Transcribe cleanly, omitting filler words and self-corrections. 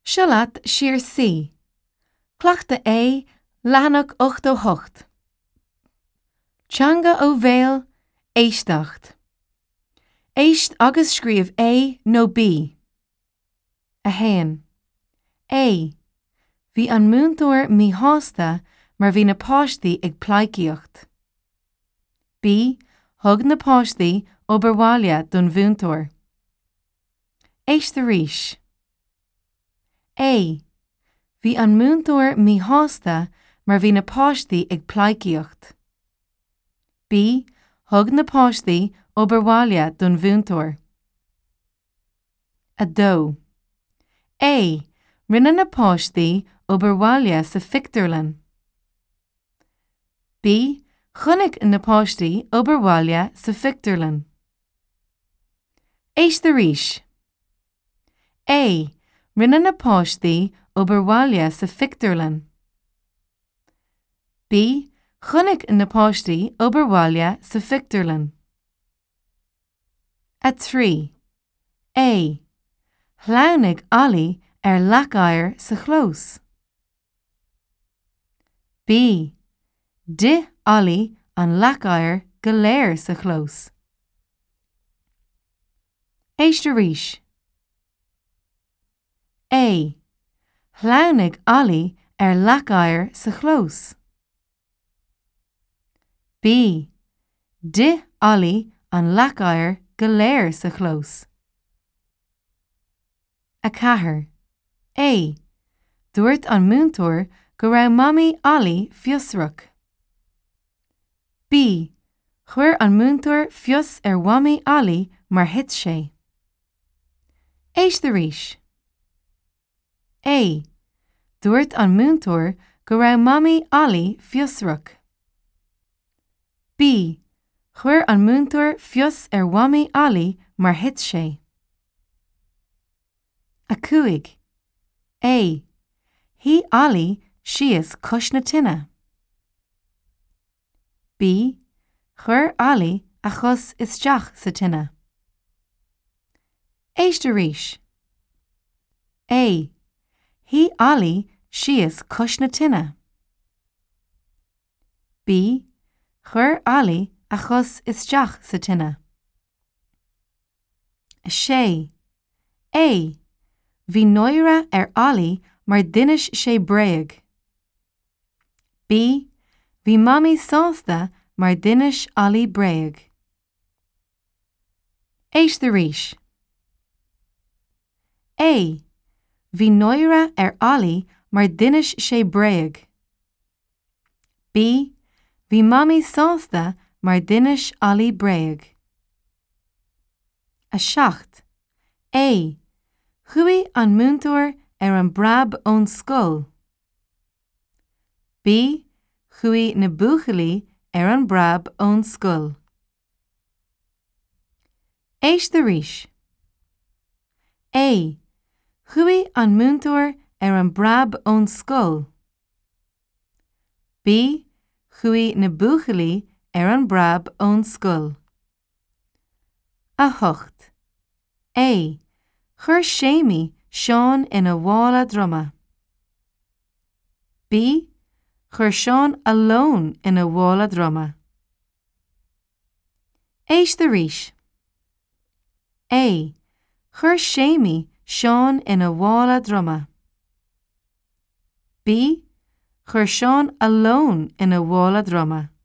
Sialat Shir C. Clachta A. Lanach 8 Changa ó bhéal, éisteacht. Éist agus scríobh A nó B. A hain. A. Bhí an múntóir mí hásta mar bhí na páistí ag plaicíocht. B. Thug na páistí oberháile don bhúntóir. Éist arís. A. Bhí an múntóir mí hásta mar bhí na páistí ag plaicíocht. B. Thug na páistí oberháile don bhúntóir. A dó. A. Rinne na páistí oberháile sa Phictrealan. B. Chonaic na páistí oberháile sa Phictrealan. Éist arís. A. Rinne na páistí oberháile sa Phictrealan. B. Chonaic na páistí oberháile sa Phictrealan. A 3. A. Shláinnig Ollie leacáir sa chlós. B. Di Ollie an leacáir go léir sa chlós. Éist arís. A. Shláinnig Ollie leacáir sa chlós. B. Di Ollie an leacáir go léir sa chlós. A 4. A. Dúirt an múntóir go raibh mamí Ollie fiosrach. B. Chuir an múntóir fios wamí Ollie mar hit sé. Éist arís. A. Dúirt an múntóir go raibh mamí Ollie fiosrach. B. Chuir an múntóir fios wamí Ollie mar hit sé. A 5. A. Hí Ollie síos cos na tine. B. Chuir Ollie a chus isteach sa tine. Éist arís. A. Hí Ollie síos cos na tine. B. Chuir Ollie a chus isteach sa tine. A 6. A. Bhí nóire Ollie mar dinis sé bréag. B. Bhí mamí sásta mar dinis Ollie bréag. Éist arís. A. Bhí nóire Ollie mar dinis sé bréag. B. Bhí mamí sásta mar dinis Ollie bréag. A 7. A. Chuaigh an múntóir an brab ón scoil. B. Chuaigh na buachalaí an brab ón scoil. Éist arís. A. Chuaigh an múntóir an brab ón scoil. B. Chuaigh na buachalaí an brab ón scoil. A 8. A. Chuir Séamie Seán ina bhála droma. B. Chuir Seán alone ina bhála droma. Éist arís. A. Chuir Séamie Seán ina bhála droma. B. Chuir Seán alone ina bhála droma.